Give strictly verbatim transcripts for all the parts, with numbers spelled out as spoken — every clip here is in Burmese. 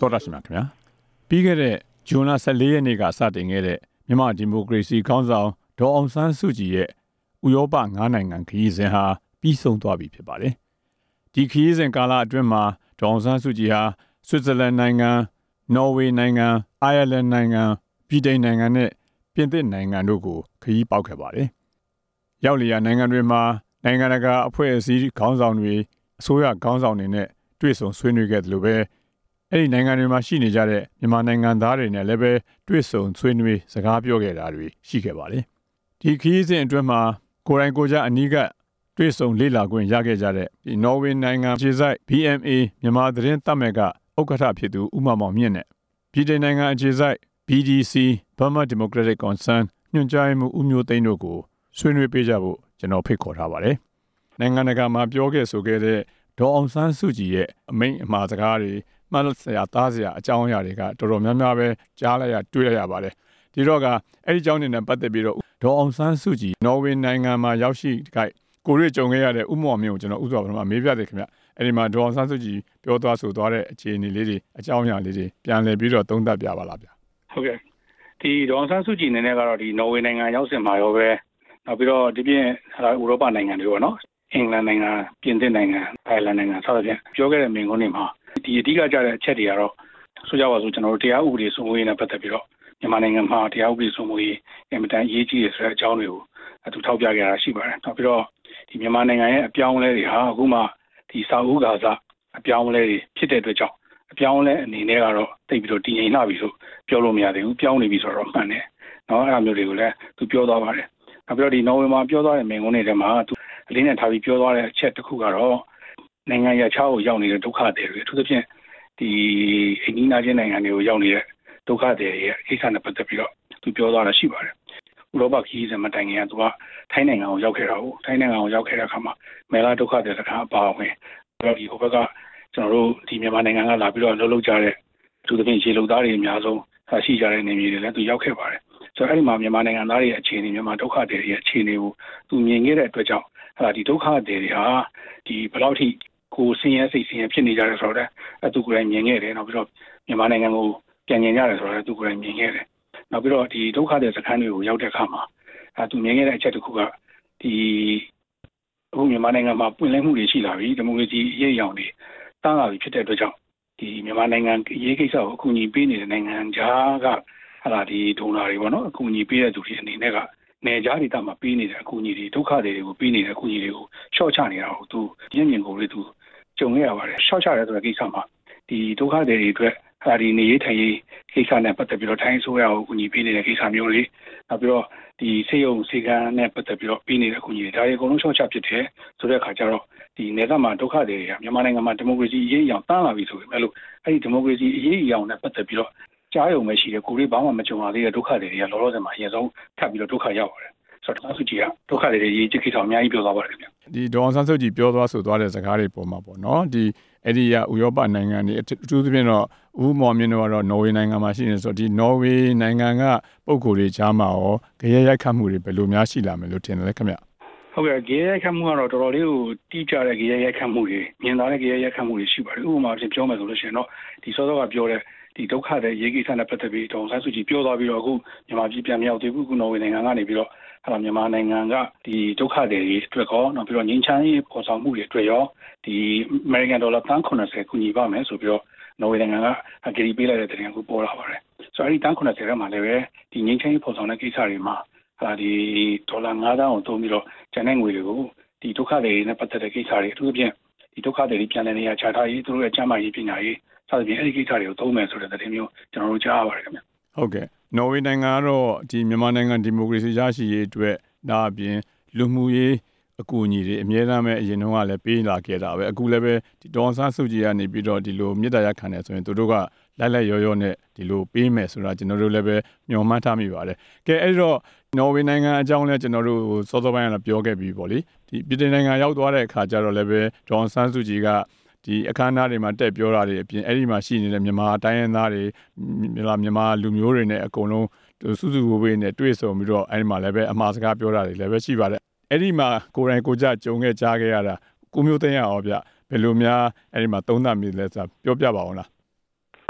တော်တာရှင်ပါခင်ဗျာပြီးခဲ့တဲ့ဇွန်လဆယ့်လေးရက်နေ့ကစတင်ခဲ့တဲ့မြန်မာဒီမိုကရေစီခေါင်းဆောင်ဒေါ်အောင်ဆန်းစုကြည်ရဲ့ဥရောပငါးနိုင်ငံခရီးစဉ်ဟာပြီးဆုံးသွားပြီဖြစ်ပါတယ်ဒီခရီးစဉ်ကာလအတွင်းမှာဒေါ်အောင်ဆန်းစုကြည်ဟာဆွစ်ဇာလန်နိုင်ငံနော်ဝေနိုင်ငံအိုင်ယာလန်နိုင်ငံဗြိတိန်နိုင်ငံနဲ့ပြင်သစ်နိုင်ငံတို့ကိုခရီးပေါက်ခဲ့ပါတယ်ရောက်လျာနိုင်ငံတွေမှာနိုင်ငံတကာအဖွဲ့အစည်းခေါင်းဆောင်တွေအစိုးရခေါင်းဆောင်တွေနဲ့တွေ့ဆုံဆွေးနွေးခဲ့တယ်လို့ပဲအဲ့ဒီနိုင်ငံတွေမှာရှိနေကြတဲ့မြန်မာနိုင်ငံသားတွေနဲ့လည်းပဲတွေ့ဆုံဆွေးနွေးစကားပြောခဲ့တာတွေရှိခဲ့ပါတယ်ဒီခရီးစဉ်အတွင်းမှာကိုယ်တိုင်ကိုယ်ကျအနီးကပ်တွေ့ဆုံလေ့လာခွင့်ရခဲ့ကြတဲ့ဒီနော်ဝေနိုင်ငံခြေစိုက် ဘီ အမ် အေ မြန်မာသတင်းတပ်မဲ့ကဥက္ကဋ္ဌဖြစ်သူဦးမောင်မောင်မြင့်နဲ့ဗြိတိန်နိုင်ငံအခြေစိုက် ဘီ ဒီ စီ Burma Democratic Concern ညွှန်ကြားရေးမှူးဦးမျိုးသိန်းတို့ကိုဆွေးနွေးပေးကြဖို့ကျွန်တော်ဖိတ်ခေါ်ထားပါတယ်နိုင်ငံတကာမှာပြောခဲ့ဆိုခဲ့တဲ့ဒေါ်အောင်ဆန်းစုကြည်ရဲ့အမိန့်အမှာစကားတွေမှတ်စရာသားစရာအကြောင်းအရာတွေကတော်တော်များများပဲကြားလိုက်ရတွေ့ရပါတယ်ဒီတော့ကအဲ့ဒီအကြောင်းတွေနဲ့ပတ်သက်ပြီးတော့ဒေါ်အောင်ဆန်းစုကြည်နော်ဝေနိုင်ငံမှာရောက်ရှိခိုက်ကိုရွေးကြုံခဲ့ရတဲ့ဥမောင်မြင့်ကိုကျွန်တော်ဥစွာပထမမေးပြတယ်ခင်ဗျအဲ့ဒီမှာဒေါ်အောင်ဆန်းစုကြည်ပြောသွားဆိုသွားတဲ့အခြေအနေလေးတွေအကြောင်းအရာလေးတွေပြန်လည်ပြီးတော့သုံးသပ်ပြပါလားဗျဟုတ်ကဲ့ဒီဒေါ်အောင်ဆန်းစုကြည်အနေနဲ့ကတော့ဒီနော်ဝေနိုင်ငံရောက်စင်မှာရောပဲနောက်ပြီးတော့ဒီပြင်ဥရောပနိုင်ငံတွေပေါ့နော်အင်္ဂလန်နိုင်ငံပြင်သစ်နိုင်ငံအိုင်ယာလန်နိုင်ငံစသဖြင့်ပြောခဲ့တဲ့မိန့်ခွန်းတွေမှာဒီအဓိကကျတဲ့အချက်တွေကတော့ဆိုကြပါစို့ကျွန်တော်တို့တရားဥပဒေစိုးမိုးရေးနဲ့ပတ်သက်ပြီးတော့မြန်မာနိုင်ငံမှာတရားဥပဒေစိုးမိုးရေးအင်မတန်အရေးကြီးတယ်ဆိုတဲ့အကြောင်းတွေကိုသူထောက်ပြခဲ့တာရှိပါတယ်နောက်ပြီးတော့ဒီမြန်မာနိုင်ငံရဲ့အပြောင်းအလဲတွေဟာအခုမှဒီစာအုပ်ကာစအပြောင်းအလဲတွေဖြစ်တဲ့အတွက်ကြောင့်အပြောင်းအလဲအနေနဲ့ကတော့တိတ်ပြီးတော့တည်ငြိမ်လာပြီလို့ပြောလို့မရသေးဘူးပြောင်းနေပြီဆိုတော့မှန်တယ်နော်အဲ့လိုမျိုးတွေကိုလည်းသူပြောသွားပါတယ်နောက်ပြီးတော့ဒီနော်ဝေမှာပြောသွားတဲ့မိန့်ခွန်းတွေထဲမှာသူအလေးနဲ့ထားပြီးပြောသွားတဲ့အချက်တစ်ခုကတော့နိုင်ငံရခြားကိုရောက်နေတဲ့ဒုက္ခသည်တွေအထူးသဖြင့်ဒီအိန္ဒိယချင်းနိုင်ငံတွေကိုရောက်နေတဲ့ဒုက္ခသည်တွေရဲ့အိဆာနဲ့ပတ်သက်ပြီးတော့သူပြောသွားတာရှိပါတယ်ဥရောပခီးစမတိုင်ခင်ကသူကထိုင်းနိုင်ငံကိုရောက်ခဲ့တာကိုထိုင်းနိုင်ငံကိုရောက်ခဲ့တဲ့အခါမှာမဲလာဒုက္ခသည်စခန်းအပါအဝင်ပြီးတော့ဒီဟိုဘက်ကကျွန်တော်တို့ဒီမြန်မာနိုင်ငံကလာပြီးတော့လှုပ်လှုပ်ကြတဲ့အထူးသဖြင့်ခြေလုံသားတွေအများဆုံးရှိကြတဲ့နေမြေတွေလည်းသူရောက်ခဲ့ပါတယ်ဆိုတော့အဲ့ဒီမှာမြန်မာနိုင်ငံသားတွေရဲ့အခြေအနေမြန်မာဒုက္ခသည်တွေရဲ့အခြေအနေကိုသူမြင်ခဲ့တဲ့အတွက်ကြောင့်ဟာဒီဒုက္ခသည်တွေဟာဒီဘယ်လောက်ထိကိုဆင်းရဲစိတ်ဆင်းရဲဖြစ်နေကြတယ်ဆိုတော့အတူကိုယ်တိုင်မြင်ခဲ့တယ်နောက်ပြီးတော့မြန်မာနိုင်ငံကိုပြန်မြင်ကြတယ်ဆိုတော့အတူကိုယ်တိုင်မြင်ခဲ့တယ်နောက်ပြီးတော့ဒီဒုက္ခသည်စခန်းတွေကိုရောက်တဲ့အခါမှာအဲသူမြင်ခဲ့တဲ့အချက်တစ်ခုကဒီအခုမြန်မာနိုင်ငံမှာပွင့်လင်းမှုတွေရှိလာပြီဒီမိုကရေစီအရေးအယောင်တွေတန်းလာပြီဖြစ်တဲ့အတွက်ကြောင့်ဒီမြန်မာနိုင်ငံရေးကိစ္စကိုအကူအညီပေးနေတဲ့နိုင်ငံခြားကဟာလာဒီဒုံလာတွေပေါ့နော်အကူအညီပေးတဲ့သူတွေအနေနဲ့ကနေကြားဒေသမှာပေးနေတဲ့အကူအညီတွေဒုက္ခတွေကိုပေးနေတဲ့အကူအညီတွေကိုရှော့ချနေတာကိုသူရင်းမြင်ကိုလေးသူကြုံရပါတယ်ရှော့ချတယ်ဆိုတဲ့ကိစ္စမှာဒီဒုက္ခတွေတွေအတွက်ဟာဒီနေရေးထိုင်ရေးကိစ္စနဲ့ပတ်သက်ပြီးတော့ထိုင်းအစိုးရကိုအကူအညီပေးနေတဲ့ကိစ္စမျိုးတွေနောက်ပြီးတော့ဒီစေယုံစေကန်းနဲ့ပတ်သက်ပြီးတော့ပေးနေတဲ့အကူအညီတွေဒါတွေအကုန်လုံးရှော့ချဖြစ်တယ်ဆိုတဲ့အခါကျတော့ဒီနေသက်မှာဒုက္ခတွေကမြန်မာနိုင်ငံမှာဒီမိုကရေစီအရေးအယောင်တန်းလာပြီဆိုပေမဲ့လို့အဲ့ဒီဒီမိုကရေစီအရေးအယောင်နဲ့ပတ်သက်ပြီးတော့ကြားရုံပဲရှိတယ်ကိုယ်လေးဘာမှမကြုံရသေးတဲ့ဒုက္ခတွေကလောလောဆယ်မှာအရင်ဆုံးထပ်ပြီးတော့ဒုက္ခရောက်ပါတယ်ဆိုတော့စုကြည်ကဒုက္ခတွေရေးချစ်ကိစ္စအများကြီးပြောသွားပါတယ်ခင်ဗျဒီဒေါ်အောင်ဆန်းစုကြည်ပြောသွားဆိုသွားတဲ့စကားတွေပုံမှာပေါ့နော်ဒီအဲ့ဒီကဥရောပနိုင်ငံတွေအထူးသဖြင့်တော့ဦးမောင်မြင့်တို့ကတော့နော်ဝေနိုင်ငံမှာရှိနေဆိုတော့ဒီနော်ဝေနိုင်ငံကပုံကိုယ်တွေကြားမှာရောကြရဲရိုက်ခတ်မှုတွေဘယ်လိုများရှိလာမယ်လို့ထင်တယ်လဲခင်ဗျဟုတ်ကဲ့ကြရဲရိုက်ခတ်မှုကတော့တော်တော်လေးကိုတိကျတဲ့ကြရဲရိုက်ခတ်မှုတွေမြင်သာတဲ့ကြရဲရိုက်ခတ်မှုတွေရှိပါတယ်ဥပမာအဖြစ်ပြောမယ်ဆိုလို့ရှိရင်တော့ဒီစောစောကပြောတဲ့ဒီဒုက္ခတဲ့ရေးကိစ္စနဲ့ပတ်သက်ပြီးဒေါ်အောင်ဆန်းစုကြည်ပြောသွားပြီးတော့အခုမြန်မာပြည်ပြန်မြောက်သေးဘူးအခုနော်ဝေနိုင်ငံကနေပြီးတော့ဟာမြန်မာနိုင်ငံကဒီဒုက္ခတွေအတွက်ကောနောက်ပြီးတော့ငင်းချမ်းရေးပေါ်ဆောင်မှုတွေအတွက်ရောဒီ American Dollar သန်းခုနှစ်ဆယ်ကူညီပါမယ်ဆိုပြီးတော့နော်ဝေနိုင်ငံကအကြံပေးလိုက်တဲ့တဲ့တင်ကိုပေါ်လာပါတယ်ဆိုတော့အဲဒီသန်းခုနှစ်ဆယ်ထဲမှာလည်းပဲဒီငင်းချမ်းရေးပေါ်ဆောင်တဲ့ကိစ္စတွေမှာဟာဒီဒေါ်လာငါးသန်းကိုသုံးပြီးတော့ကျန်တဲ့ငွေတွေကိုဒီဒုက္ခတွေနဲ့ပတ်သက်တဲ့ကိစ္စတွေအထူးသဖြင့်ဒီဒုက္ခတွေပြန်လည်နေရာချထားရေးသူတို့ရဲ့ကျန်းမာရေးပညာရေးစသဖြင့်အဲဒီကိစ္စတွေကိုသုံးမယ်ဆိုတဲ့တဲ့မျိုးကျွန်တော်တို့ကြားရပါတယ်ခင်ဗျဟုတ်ကဲ့နော်ဝေနိုင်ငံကတော့ဒီမြန်မာနိုင်ငံဒီမိုကရေစီရရှိရေးအတွက်ဒါအပြင်လူမှုရေးအကူအညီတွေအများအားဖြင့်အရင်တုန်းကလည်းပေးလာခဲ့တာပဲအခုလည်းပဲဒီဒေါ်အောင်ဆန်းစုကြည်ကနေပြီးတော့ဒီလိုမြစ်တာရက်ခံတယ်ဆိုရင်သူတို့ကလိုက်လိုက်ရောရောနဲ့ဒီလိုပေးမယ်ဆိုတာကျွန်တော်တို့လည်းပဲမျှော်မှန်းထားမိပါတယ်ကဲအဲ့တော့နော်ဝေနိုင်ငံအကြောင်းလည်းကျွန်တော်တို့စောစောပိုင်းကပြောခဲ့ပြီးပေါ့လေဒီပြည်ထောင်နိုင်ငံရောက်သွားတဲ့အခါကျတော့လည်းပဲဒေါ်အောင်ဆန်းစုကြည်ကဒီအခမ်းအနားတွေမှာတက်ပြောတာတွေအပြင်အဲ့ဒီမှာရှိနေတဲ့မြန်မာတိုင်းရင်းသားတွေမြန်မာလူမျိုးတွေနဲ့အကုန်လုံးစုစုဝေးဝေးနဲ့တွေ့ဆုံပြီးတော့အဲ့ဒီမှာလည်းပဲအမှားစကားပြောတာတွေလည်းပဲရှိပါတယ်အဲ့ဒီမှာကိုယ်တိုင်ကိုကြကြုံခဲ့ကြားခဲ့ရတာကိုမျိုးသိန်းရအောင်ဗျဘယ်လိုများအဲ့ဒီမှာသုံးသပ်မိလဲဆိုပြောပြပါအောင်လားဟ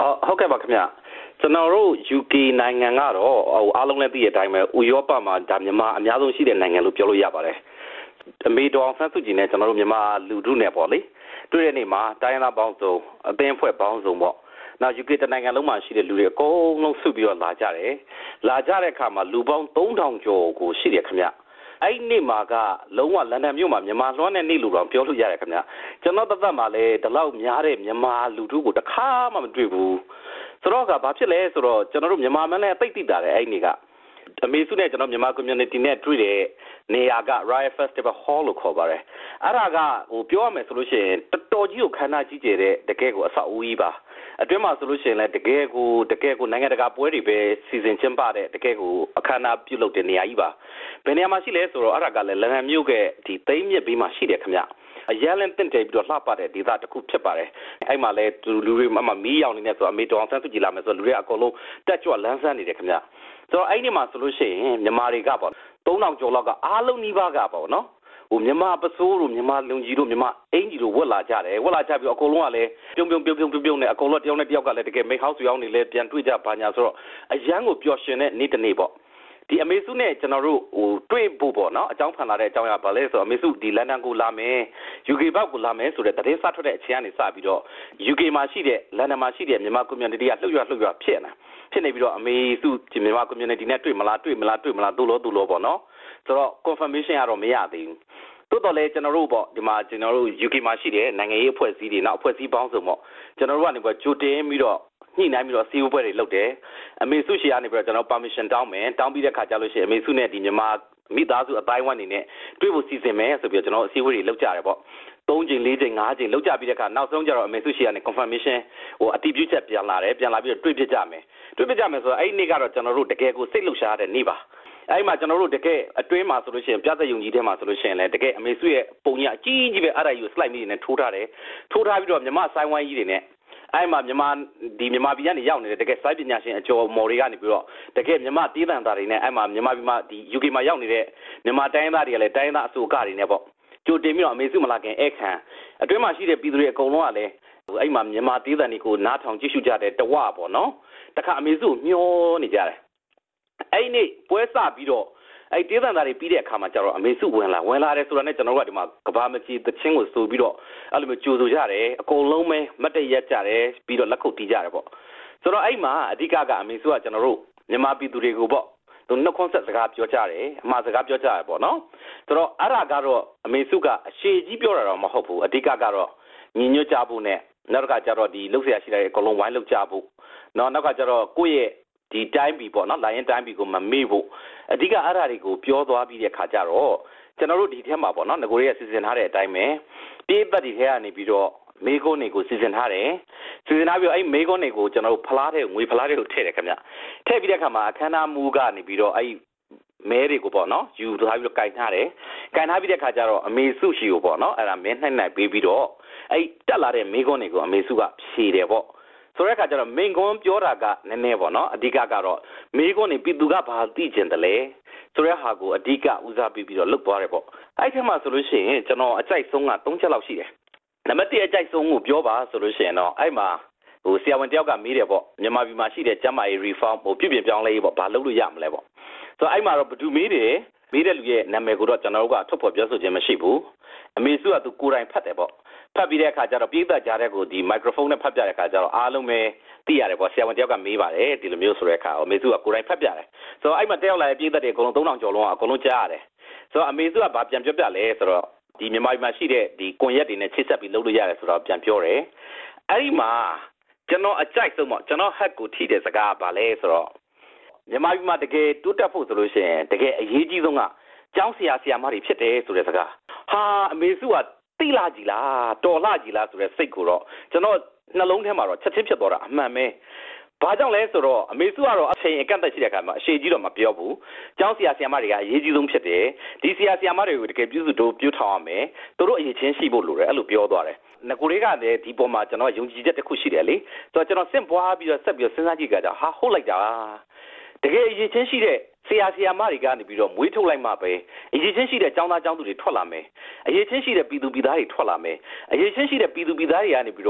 ဟုတ်ကဲ့ပါခင်ဗျကျွန်တော်တို့ ယူ ကေ နိုင်ငံကတော့အားလုံးလည်းသိတဲ့အတိုင်းပဲဥရောပမှာဒါမြန်မာအများဆုံးရှိတဲ့နိုင်ငံလို့ပြောလို့ရပါတယ်အမေတော်ဆန်းစုကြည်နဲ့ကျွန်တော်တို့မြန်မာလူထုနဲ့ပေါ့လေတွေ့တဲ့နေ့မှာတိုင်းရင်းသားပေါင်းစုံအသင်းအဖွဲ့ပေါင်းစုံပေါ့နောက် ယူ ကေ တနိုင်ငံလုံးမှာရှိတဲ့လူတွေအကုန်လုံးစုပြီးတော့လာကြတယ်လာကြတဲ့အခါမှာလူပေါင်းသုံးထောင်ကျော်ကိုရှိတယ်ခင်ဗျအဲ့ဒီနေ့မှာကလုံးဝလန်ဒန်မြို့မှာမြန်မာလွှမ်းတဲ့နေ့လူတော်ပြောလို့ရတယ်ခင်ဗျကျွန်တော်တသက်မှာလည်းဒီလောက်များတဲ့မြန်မာလူထုကိုတစ်ခါမှမတွေ့ဘူးဆိုတော့ကဘာဖြစ်လဲဆိုတော့ကျွန်တော်တို့မြန်မာမန်းလည်းသိသိတာတယ်အဲ့ဒီနေ့ကအမေစုနဲ့ကျွန်တော်မြန်မာ community နဲ့တွေ့တဲ့နေရာက Riot Festival Hall လို့ခေါ်ပါတယ်အဲ့ဒါကဟိုပြောရမယ်ဆိုလို့ရှိရင်တော်တော်ကြီးကိုခမ်းနားကြီးကျယ်တဲ့တကယ်ကိုအဆောက်အဦကြီးပါအတွင်းမှာဆိုလို့ရှိရင်လည်းတကယ်ကိုတကယ်ကိုနိုင်ငံတကာပွဲတွေပဲစီစဉ်ကျင်းပတဲ့တကယ်ကိုအခမ်းအနားပြုလုပ်တဲ့နေရာကြီးပါဘယ်နေရာမှာရှိလဲဆိုတော့အဲ့ဒါကလည်းလန်ဒန်မြို့ကဒီသိမ်းမြစ်ဘေးမှာရှိတယ်ခင်ဗျအရန်လင်းတင်တယ်ပြီးတော့လှပတဲ့ဒေသတစ်ခုဖြစ်ပါတယ်အဲ့မှာလည်းလူတွေမှမီးရောင်နေနေဆိုအမေတော်အောင်ဆန်းစုကြည်လာမယ်ဆိုလူတွေအကုန်လုံးတက်ကြွလန်းဆန်းနေတယ်ခင်ဗျဆိုတော့အဲ့ဒီမှာဆိုလို့ရှိရင်မြန်မာတွေကပေါ့သုံးထောင်ကျော်လောက်ကအားလုံးနှီးပါးကပေါ့နော်ဟိုမြန်မာပစိုးတို့မြန်မာလုံကြီးတို့မြန်မာအင်ကြီးတို့ဝက်လာကြတယ်ဝက်လာကြပြီးအကုန်လုံးကလည်းပြုံပြုံပြုံပြုံပြုံပြုံနဲ့အကုန်လုံးတယောက်နဲ့တယောက်ကလည်းတကယ်မိတ်ဟောက်ဆွေအောင်နေလဲပြန်တွေ့ကြပါညာဆိုတော့အရန်ကိုပျော်ရွှင်တဲ့နေ့တစ်နေ့ပေါ့ဒီအမေစုနဲ့ကျွန်တော်တို့ဟိုတွေ့ဖို့ပေါ့နော်အကြောင်းဖန်လာတဲ့အကြောင်းအရာပါလဲဆိုတော့အမေစုဒီလန်ဒန်ကိုလာမယ် ယူ ကေ ဘက်ကိုလာမယ်ဆိုတဲ့သတင်းစထွက်တဲ့အချိန်ကနေစပြီးတော့ ယူ ကေ မှာရှိတဲ့လန်ဒန်မှာရှိတဲ့မြန်မာ community ကလှုပ်ရွလှုပ်ရွဖြစ်နေဖြစ်နေပြီးတော့အမေစုဒီမြန်မာ community နဲ့တွေ့မလားတွေ့မလားတွေ့မလားတို့လို့တို့လို့ပေါ့နော်ဆိုတော့ confirmation ကတော့မရသေးဘူးတိုးတော်လဲကျွန်တော်တို့ပေါ့ဒီမှာကျွန်တော်တို့ ယူ ကေ မှာရှိတဲ့နိုင်ငံရေးအဖွဲ့အစည်းတွေနောက်အဖွဲ့အစည်းပေါင်းစုံပေါ့ကျွန်တော်တို့ကနေပြီးကြိုတင်ပြီးတော့ညှိနှိုင်းပြီးတော့စီးပွားပွဲတွေလုပ်တယ်အမေစုရှီကနေပြီးတော့ကျွန်တော် permission တောင်းမယ်တောင်းပြီးတဲ့ခါကျလို့ရှိရင်အမေစုနဲ့ဒီမြန်မာမိသားစုအတိုင်းဝိုင်းနေနဲ့တွေ့ဖို့စီစဉ်မယ်ဆိုပြီးတော့ကျွန်တော်အစည်းအဝေးတွေလုပ်ကြရတယ်ပေါ့သုံးချိန်လေးချိန်ငါးချိန်လုပ်ကြပြီးတဲ့ခါနောက်ဆုံးကျတော့အမေစုရှီကနေ confirmation ဟိုအတည်ပြုချက်ပြန်လာတယ်ပြန်လာပြီးတော့တွေ့ဖြစ်ကြမယ်တွေ့ဖြစ်ကြမယ်ဆိုတော့အဲ့ဒီနေ့ကတော့ကျွန်တော်တို့တကယ်ကိုစိတ်လှုပ်ရှားတဲ့နေ့ပါအဲ့မှာကျွန်တော်တို့တကယ်အတွင်းမှာဆိုလို့ရှိရင်ပြသက်ယုံကြီးထဲမှာဆိုလို့ရှိရင်လည်းတကယ်အမေစုရဲ့ပုံကြီးအကြီးကြီးပဲအဲ့ဒါကြီးကို slide မိနေထိုးထားတယ်ထိုးထားပြီးတော့မြမဆိုင်ဝိုင်းကြီးတွေနဲ့အဲ့မှာမြန်မာဒီမြန်မာပြည်ကနေရောက်နေတဲ့တကယ်စိုက်ပညာရှင်အကျော်မော်တွေကနေပြီးတော့တကယ်မြန်မာတီးတန်သားတွေနဲ့အဲ့မှာမြန်မာပြည်မှာဒီ ယူ ကေ မှာရောက်နေတဲ့မြန်မာတိုင်းသားတွေကလည်းတိုင်းသားအစိုးရတွေနဲ့ပေါ့ကြိုတင်ပြီးတော့အမေစုမလာခင်အခမ်းအတွင်းမှာရှိတဲ့ပြည်သူတွေအကုန်လုံးကလည်းအဲ့မှာမြန်မာတီးတန်တွေကိုနားထောင်ကြည့်ရှုကြတဲ့တဝပေါ့နော်တခါအမေစုမျောနေကြတယ်အဲ့နေ့ပွဲစပြီးတော့အဲ့တေးသံသားတွေပြီးတဲ့အခါမှာကျတော့အမေစုဝင်လာဝင်လာတယ်ဆိုတာနဲ့ကျွန်တော်တို့ကဒီမှာကဘာမကြီးသချင်းကိုဆိုပြီးတော့အဲ့လိုမျိုးကြိုဆိုကြတယ်အကုန်လုံးပဲမတ်တရက်ကြတယ်ပြီးတော့လက်ခုပ်တီးကြတယ်ပေါ့ဆိုတော့အဲ့မှာအဓိကကအမေစုကကျွန်တော်တို့မြန်မာပြည်သူတွေကိုပေါ့သူနှုတ်ခွန်းဆက်စကားပြောကြတယ်အမှားစကားပြောကြတယ်ပေါ့နော်ဆိုတော့အဲ့ဒါကတော့အမေစုကအရှိကြီးပြောတာတော့မဟုတ်ဘူးအဓိကကတော့ညီညွတ်ကြဖို့နဲ့နောက်တစ်ခါကျတော့ဒီလှုပ်ရှားရှိတဲ့အကုန်လုံးဝိုင်းလှုပ်ကြဖို့နော်နောက်ကကျတော့ကိုယ့်ရဲ့ဒီတိုင်းပြည်ပေါ့နော်လိုင်းရင်တိုင်းပြည်ကိုမမေ့ဖို့အဓိကအဲ့ဒါတွေကိုပြောသွားပြီးတဲ့ခါကျတော့ကျွန်တော်တို့ဒီထဲမှာပေါ့နော်ငကိုတွေကစီစဉ်ထားတဲ့အတိုင်းပဲပြေးပတ်ဒီထဲကနေပြီးတော့မေကွန်းတွေကိုစီစဉ်ထားတယ်စီစဉ်ထားပြီးတော့အဲ့မေကွန်းတွေကိုကျွန်တော်တို့ဖလားတဲ့ငွေဖလားတွေကိုထည့်တယ်ခင်ဗျထည့်ပြီးတဲ့ခါမှာအခမ်းအနားမူကနေပြီးတော့အဲ့မဲတွေကိုပေါ့နော်ယူထားပြီးတော့ကင်ထားတယ်ကင်ထားပြီးတဲ့ခါကျတော့အမေစုရှိကိုပေါ့နော်အဲ့ဒါမဲနှိုက်နှိုက်ပေးပြီးတော့အဲ့တက်လာတဲ့မေကွန်းတွေကိုအမေစုကဖြေတယ်ပေါ့ဆိုတဲ့အခါကျတော့မင်ကွန်းပြောတာကနည်းနည်းပေါ့နော်အဓိကကတော့မေကွန်းနေပြည်သူကဘာသိကျင်တယ်လဲဆိုတဲ့ဟာကိုအဓိကဦးစားပေးပြီးတော့လုပ်သွားတယ်ပေါ့အဲ့ဒီမှာဆိုလို့ရှိရင်ကျွန်တော်အကြိုက်ဆုံးကသုံးချက်လောက်ရှိတယ်နံပါတ်တစ်အကြိုက်ဆုံးကိုပြောပါဆိုလို့ရှိရင်တော့အဲ့မှာဟိုဆရာဝန်တယောက်ကမေးတယ်ပေါ့မြန်မာပြည်မှာရှိတဲ့ကျန်းမာရေး reform ဟိုပြုပြင်ပြောင်းလဲရေးပေါ့ဘာလုပ်လို့ရမလဲပေါ့ဆိုတော့အဲ့မှာတော့ဘယ်သူမေးတယ်မေးတဲ့လူရဲ့နာမည်ကိုတော့ကျွန်တော်တို့ကထုတ်ဖော်ပြောဆိုခြင်းမရှိဘူးအမေစုကသူကိုယ်တိုင်ဖတ်တယ်ပေါ့ဖတ်ပြီးတဲ့အခါကျတော့ပြည်သက်ကြားတဲ့ကိုဒီမိုက်ခရိုဖုန်းနဲ့ဖတ်ပြတဲ့အခါကျတော့အားလုံးပဲသိရတယ်ပေါ့ဆရာဝန်တယောက်ကမေးပါတယ်ဒီလိုမျိုးဆိုတဲ့အခါအမေစုကကိုယ်တိုင်ဖတ်ပြတယ်ဆိုတော့အဲ့မှာတက်ရောက်လာတဲ့ပြည်သက်တွေအကုန်လုံးသုံးထောင်ကျော်လုံးကအကုန်လုံးကြားရတယ်ဆိုတော့အမေစုကဗာပြန်ပြောပြလဲဆိုတော့ဒီမြန်မာပြည်မှာရှိတဲ့ဒီကွန်ရက်တွေနဲ့ချိတ်ဆက်ပြီးလုပ်လို့ရတယ်ဆိုတော့ပြန်ပြောတယ်အဲ့ဒီမှာကျွန်တော်အကြိုက်ဆုံးပေါ့ကျွန်တော်ဟက်ကိုထိတဲ့စကားကဗာလဲဆိုတော့မြန်မာပြည်မှာတကယ်တိုးတက်ဖို့ဆိုလို့ရှိရင်တကယ်အရေးကြီးဆုံးကကျောင်းဆရာဆရာမတွေဖြစ်တယ်ဆိုတဲ့စကားဟာအမေစုကတိလာကြီးလားတော်လာကြီးလားဆိုတဲ့စိတ်ကိုတော့ကျွန်တော်နှလုံးထဲမှာတော့ချက်ချင်းဖြစ်သွားတာအမှန်ပဲဘာကြောင့်လဲဆိုတော့အမေစုကတော့အချိန်အကန့်အသတ်ရှိတဲ့အခါမှာအရှိကြီးတော့မပြောဘူးကျောင်းဆရာဆရာမတွေကအရေးကြီးဆုံးဖြစ်တယ်ဒီဆရာဆရာမတွေကိုတကယ်ပြုစုတိုးပြုထောင်ရမယ်သူတို့အရေးချင်းရှိဖို့လိုတယ်အဲ့လိုပြောသွားတယ်ငကိုတွေကလည်းဒီပေါ်မှာကျွန်တော်ယုံကြည်ချက်တစ်ခုရှိတယ်လေဆိုတော့ကျွန်တော်စင့်ပွားပြီးတော့ဆက်ပြီးတော့စဉ်းစားကြည့်ကြတာဟာဟုတ်လိုက်တာတကယ်အရေးချင်းရှိတဲ့ဆရာဆရာမတွေကနေပြီးတော့မွေးထုတ်လိုက်မှပဲအရေးချင်းရှိတဲ့ကျောင်းသားကျောင်းသူတွေထွက်လာမယ်အရေးချင်းရှိတဲ့ပြည်သူပြည်သားတွေထွက်လာမယ်အရေးချင်းရှိတဲ့ပြည်သူပြည်သားတွေကနေပြီးတော့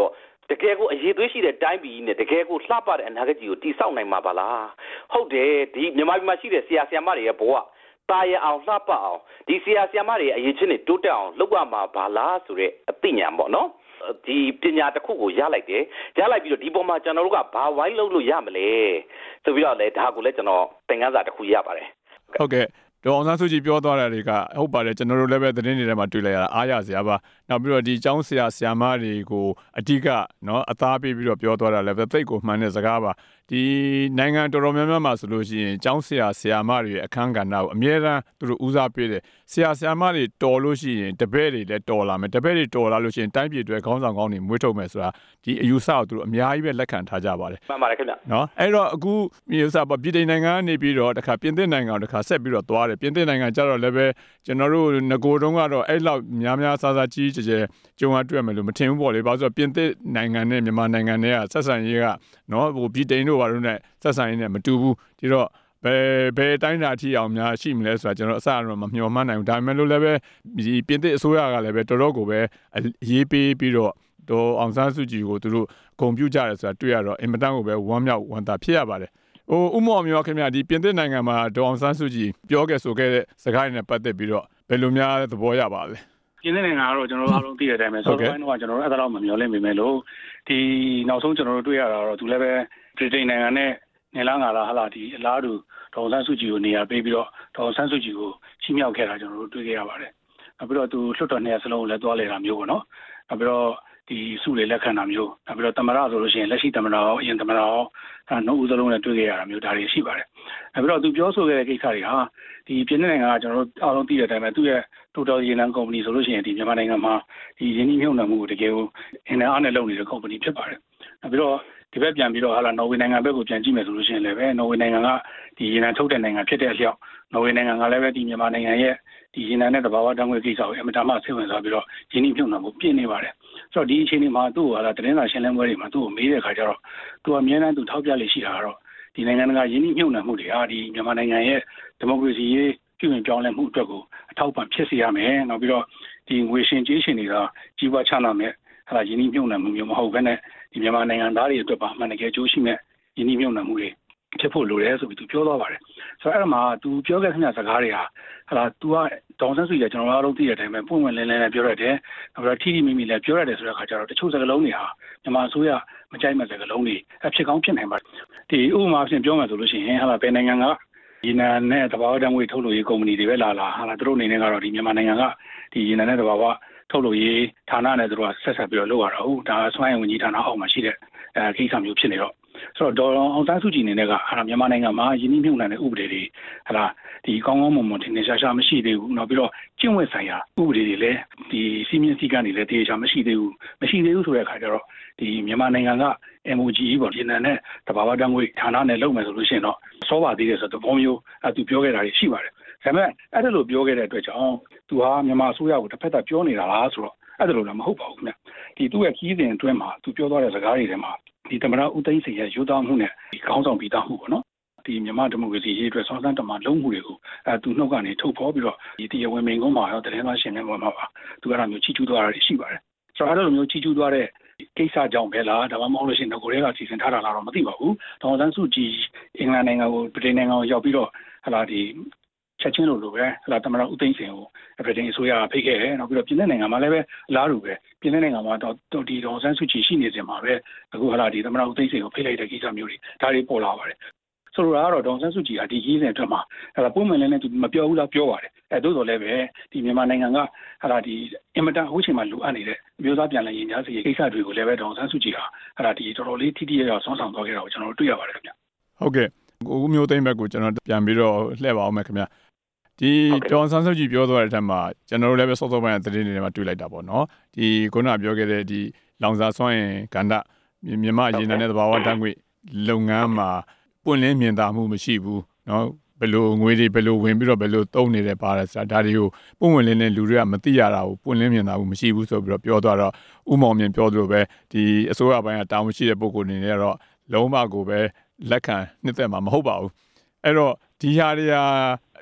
တကယ်ကိုအရေးသွေးရှိတဲ့တိုင်းပြည်နဲ့တကယ်ကိုလှပတဲ့အနာဂတ်ကြီးကိုတည်ဆောက်နိုင်မှာပါလားဟုတ်တယ်ဒီမြန်မာပြည်မှာရှိတဲ့ဆရာဆရာမတွေရဲ့ဘဝတာရအောင်လှပအောင်ဒီဆရာဆရာမတွေရဲ့အရေးချင်းတွေတိုးတက်အောင်လုပ်ရမှာပါလားဆိုတဲ့အသိဉာဏ်ပေါ့နော်ဒီပညာတစ်ခုကိုရလိုက်တယ်ရလိုက်ပြီးတော့ဒီပေါ်မှာကျွန်တော်တို့ကဘာဝိုင်းလုပ်လို့ရမလဲဆိုပြီးတော့လေဒါကိုလည်းကျွန်တော်သင်ခန်းစာတစ်ခုရပါတယ်ဟုတ်ကဲ့ဒေါ်အောင်ဆန်းစုကြည်ပြောသွားတာတွေကဟုတ်ပါတယ်ကျွန်တော်တို့လည်းပဲသတင်းတွေထဲမှာတွေ့လိုက်ရတာအားရစရာပါနောက်ပြီးတော့ဒီကျောင်းဆရာဆရာမတွေကိုအဓိကနော်အသားပေးပြီးတော့ပြောသွားတာလည်းပဲသိတ်ကိုမှန်တဲ့စကားပါဒီနိုင်ငံတော်တော်များများမှာဆိုလို့ရှိရင်ကျောင်းဆရာဆရာမတွေရဲ့အခန်းကဏ္ဍကိုအမြဲတမ်းသူတို့ဦးစားပေးတယ်ဆရာဆရာမတွေတော်လို့ရှိရင်တပည့်တွေလည်းတော်လာမယ်တပည့်တွေတော်လာလို့ရှိရင်တိုင်းပြည်တွေခေါင်းဆောင်ကောင်းတွေမွေးထုတ်မယ်ဆိုတာဒီအယူဆကိုသူတို့အများကြီးပဲလက်ခံထားကြပါတယ်မှန်ပါတယ်ခင်ဗျနော်အဲ့တော့အခုမျိုးစားပေါ့ပြည်နိုင်ငံကနေပြီးတော့တခါပြင်သစ်နိုင်ငံကိုတခါဆက်ပြီးတော့သွားတယ်ပြင်သစ်နိုင်ငံကျတော့လည်းပဲကျွန်တော်တို့ငကိုတုံးကတော့အဲ့လောက်များများဆာဆာကြီးကြီးကျယ်ကြုံရတွေ့မယ်လို့မထင်ဘူးပေါ့လေဘာလို့ဆိုတော့ပြင်သစ်နိုင်ငံနဲ့မြန်မာနိုင်ငံနဲ့ကဆက်ဆံရေးကနော်ဟိုပြည်တိန်တို့ဘာလို့နဲ့ဆက်ဆံရေးနဲ့မတူဘူးဒီတော့ဘယ်ဘယ်တိုင်းတာထိအောင်များရှိမလဲဆိုတာကျွန်တော်အစတော့မမျှော်မှန်းနိုင်ဘူးဒါပေမဲ့လို့လည်းပဲဒီပြင်သစ်အစိုးရကလည်းပဲတော်တော်ကိုပဲအရေးပေးပြီးတော့ဒေါ်အောင်ဆန်းစုကြည်ကိုသူတို့ဂုဏ်ပြုကြတယ်ဆိုတာတွေ့ရတော့အင်မတန်ကိုပဲဝမ်းမြောက်ဝမ်းသာဖြစ်ရပါတယ်ဟိုဥမော်မျိုးခင်ဗျာဒီပြင်သစ်နိုင်ငံမှာဒေါ်အောင်ဆန်းစုကြည်ပြောခဲ့ဆိုခဲ့တဲ့စကားတွေနဲ့ပတ်သက်ပြီးတော့ဘယ်လိုများသဘောရပါလဲပြင်သစ်နိုင်ငံကတော့ကျွန်တော်တို့အားလုံးသိတဲ့အတိုင်းပဲဆိုတော့ကျွန်တော်တို့အဲ့ဒါတော့မမျှော်လင့်မိမယ်လို့ဒီနောက်ဆုံးကျွန်တော်တို့တွေ့ရတာတော့သူလည်းပဲပြည်တိန်နိုင်ငံနဲ့နေလားငါလားဟာလာဒီအလားတူဒေါ်အောင်ဆန်းစုကြည်ကိုနေရာပေးပြီးတော့ဒေါ်အောင်ဆန်းစုကြည်ကိုချီးမြှောက်ခဲ့တာကျွန်တော်တို့တွေ့ခဲ့ရပါတယ်နောက်ပြီးတော့သူလွှတ်တော်နေရာစလုံးကိုလည်းတွားလေတာမျိုးပေါ့နော်နောက်ပြီးတော့ဒီစုလေလက်ခံတာမျိုးနောက်ပြီးတော့သမ္မတဆိုလို့ရှိရင်လက်ရှိသမ္မတရောအရင်သမ္မတရောအဲနှုတ်ဦးစလုံးနဲ့တွေ့ခဲ့ရတာမျိုးဒါတွေရှိပါတယ်နောက်ပြီးတော့သူပြောဆိုခဲ့တဲ့ကိစ္စတွေဟာဒီပြည်내နိုင်ငံကကျွန်တော်တို့အားလုံးသိတဲ့အတိုင်းပဲသူ့ရဲ့ Total ရေနံကုမ္ပဏီဆိုလို့ရှိရင်ဒီမြန်မာနိုင်ငံမှာဒီရင်းနှီးမြှုပ်နှံမှုကိုတကယ်ကိုအင်အားနဲ့လုပ်နေတဲ့ကုမ္ပဏီဖြစ်ပါတယ်နောက်ပြီးတော့ဒီဘက်ပြန်ပြီးတော့ဟာလာနော်ဝေနိုင်ငံဘက်ကိုပြန်ကြည့်မယ်ဆိုလို့ရှိရင်လည်းပဲနော်ဝေနိုင်ငံကဒီရေနံထုတ်တဲ့နိုင်ငံဖြစ်တဲ့အလျောက်နော်ဝေနိုင်ငံကလည်းပဲဒီမြန်မာနိုင်ငံရဲ့ဒီရေနံနဲ့သဘာဝဓာတ်ငွေ့ကိစ္စကိုအမတန်မှစိတ်ဝင်စားပြီးတော့ရင်းနှီးမြှုပ်နှံမှုပြင်းနေပါတယ်ဆိုတော့ဒီအချိန်ဒီမှာသူ့ကိုဟာလာသတင်းစာရှင်းလင်းပွဲတွေမှာသူ့ကိုမေးတဲ့အခါကျတော့သူကအမြဲတမ်းသူထောက်ပြလေရှိတာကတော့ဒီနိုင်ငံကရင်းနှီးမြှုပ်နှံမှုတွေဟာဒီမြန်မာနိုင်ငံရဲ့ဒီမိုကရေစီရေးပြုပြင်ပြောင်းလဲမှုအတွက်ကိုအထောက်ပံ့ဖြစ်စေရမယ်နောက်ပြီးတော့ဒီငွေရှင်ကြေးရှင်တွေကကြီးပွားချမ်းသာမယ်ဟာလာရင်းနှီးမြှုပ်နှံမှုမျိုးမဟုတ်ဘဲနဲ့ဒီမြန်မာနိုင်ငံသားတွေအတွက်ပါအမှန်တကယ်ကြိုးရှိမဲ့ရင်းနှီးမြှုပ်နှံမှုတွေဖြစ်ဖို့လိုတယ်ဆိုပြီးသူပြောသွားပါတယ်ဆိုတော့အဲ့ဒါမှာသူပြောခဲ့တဲ့စကားတွေဟာဟာလာ तू ကဒေါန်ဆန်းစုကြည်ကျွန်တော်အားလုံးသိတဲ့အတိုင်းပဲပုံမှန်လင်းလင်းနဲ့ပြောရတယ်နောက်ပြီးတော့ထီထီမိမိလည်းပြောရတယ်ဆိုတဲ့အခါကျတော့တချို့စကားလုံးတွေဟာမြန်မာအစိုးရမကြိုက်မဲ့စကားလုံးတွေအဖြစ်ကောင်းဖြစ်နိုင်ပါတယ်ဒီဥပမာအဖြစ်ပြောမယ်ဆိုလို့ရှိရင်ဟာလာဘယ်နိုင်ငံကဒီနာနဲ့သဘာဝဓာတ်ငွေ့ထုတ်လုပ်ရေးကုမ္ပဏီတွေပဲလာလာဟာလာသူတို့အနေနဲ့ကတော့ဒီမြန်မာနိုင်ငံကဒီရေနံနဲ့သဘာဝထုတ်လုပ်ရေးဌာနနဲ့သူတို့ကဆက်ဆက်ပြီးတော့လုပ်ရတာဟုတ်ဒါဆွမ်းအင်ဝန်ကြီးဌာနအောက်မှာရှိတဲ့အဲကိစ္စမျိုးဖြစ်နေတော့ဆိုတော့ဒေါ်အောင်ဆန်းစုကြည်အနေနဲ့ကဟာမြန်မာနိုင်ငံမှာယင်းနှိမ့်မြုပ်နှံတဲ့ဥပဒေတွေဟာဒီကောင်းကောင်းမွန်မွန်ထင်ထင်ရှားရှားမရှိသေးဘူးနောက်ပြီးတော့ကျင့်ဝတ်ဆိုင်ရာဥပဒေတွေလည်းဒီစီမင်းစည်းကမ်းတွေလည်းတရားချမရှိသေးဘူးမရှိသေးဘူးဆိုတဲ့အခါကျတော့ဒီမြန်မာနိုင်ငံက M O G E ပေါ့ရေနံနဲ့သဘာဝဓာတ်ငွေ့ဌာနနဲ့လုပ်မယ်ဆိုလို့ရှိရင်တော့စောပါသေးတယ်ဆိုတော့ဘုံမျိုးအဲသူပြောခဲ့တာတွေရှိပါတယ်ဒါပေမဲ့အဲ့ဒါလိုပြောခဲ့တဲ့အတွက်ကြောင့်သူဟာမြန်မာအစိုးရကိုတစ်ဖက်သက်ပြောနေတာလားဆိုတော့အဲ့ဒါလိုလည်းမဟုတ်ပါဘူးခင်ဗျဒီသူ့ရဲ့ခီးစဉ်အတွင်းမှာသူပြောသွားတဲ့စကားတွေထဲမှာဒီသမ္မတဦးသိန်းစိန်ရဲ့ရိုးသားမှုနဲ့ဒီခေါင်းဆောင်ပြီးသားမှုပေါ့နော်ဒီမြန်မာဒီမိုကရေစီရေးအတွက်စောစမ်းတမလုံးမှုတွေကိုအဲသူနှုတ်ကနေထုတ်ဖော်ပြီးတော့ဒီတရားဝင်မိန်ကုန်းမှာရောသတင်းသားရှင်များမှာပါသူကအဲ့လိုမျိုးချီးကျူးသွားတာရှိပါတယ်ဆိုတော့အဲ့လိုမျိုးချီးကျူးသွားတဲ့ကိစ္စကြောင့်ပဲလားဒါမှမဟုတ်လို့ရှိရင်ငကိုတွေကစီစဉ်ထားတာလားတော့မသိပါဘူးဒေါ်စန်းစုကြည်အင်္ဂလန်နိုင်ငံကိုဗြိတိန်နိုင်ငံကိုရောက်ပြီးတော့ဟလာဒီချက်ချင်းလို့လို့ပဲဟလာသမ္မတဦးသိန်းစိန်ကိုဗြိတိန်အစိုးရဖိတ်ခဲ့တယ်နောက်ပြီးတော့ပြင်သစ်နိုင်ငံမှာလည်းပဲအလားတူပဲပြင်သစ်နိုင်ငံမှာတော့ဒီဒေါ်စန်းစုကြည်ရှိနေစဉ်မှာပဲအခုဟလာဒီသမ္မတဦးသိန်းစိန်ကိုဖိတ်လိုက်တဲ့ကိစ္စမျိုးတွေဒါတွေပေါ်လာပါတယ်ဆိုတော့ကတော့ဒေါ်စန်းစုကြည်ဟာဒီကြီးစဉ်အတွက်မှာဟလာပုံမှန်လည်းလည်းသူမပြောဘူးလားပြောပါတယ်အဲသို့တော်လည်းပဲဒီမြန်မာနိုင်ငံကဟလာဒီအင်မတန်ဟိုးချိန်မှာလိုအပ်နေတဲ့မျိုးသားပြန်လည်ရင်ကြားစီကိစ္စတွေကိုလည်းပဲဒေါ်စန်းစုကြည်ဟာဟလာဒီတော်တော်လေးထိထိရောက်ရောက်ဆွမ်းဆောင်သွားခဲ့တာကိုကျွန်တော်တို့တွေ့ရပါတယ်ခင်ဗျဟုတ်ကဲ့ဦးမျိုးသိန်းဘက်ကိုကျွန်တော်ပြန်ပြီးတော့လှည့်ပါအောင်မယ်ခင်ဗျဒီဒေါ်စန်းစုကြည်ပြောသွားတဲ့အထက်မှာကျွန်တော်တို့လည်းပဲစောစောပိုင်းသတင်းတွေမှာတွေ့လိုက်တာပေါ့နော်ဒီခုနကပြောခဲ့တဲ့ဒီလောင်စာစွမ်းအင်ကဏ္ဍမြန်မာရေနံနဲ့သဘာဝဓာတ်ငွေ့လုပ်ငန်းမှာပွင့်လင်းမြင်သာမှုမရှိဘူးเนาะဘယ်လိုငွေတွေဘယ်လိုဝင်ပြီးတော့ဘယ်လိုသုံးနေတယ်ပါတယ်ဆိုတာဒါတွေကိုပုံဝင်လင်းတဲ့လူတွေကမသိရတာကိုပွင့်လင်းမြင်သာမှုမရှိဘူးဆိုပြီးတော့ပြောသွားတော့ဥမောင်မြင်ပြောသလိုပဲဒီအစိုးရပိုင်းကတာဝန်ရှိတဲ့ပုဂ္ဂိုလ်တွေနဲ့တော့လုံးဝကိုပဲလက်ခံနှစ်သက်မှာမဟုတ်ပါဘူးအဲ့တော့ဒီဟာတွေက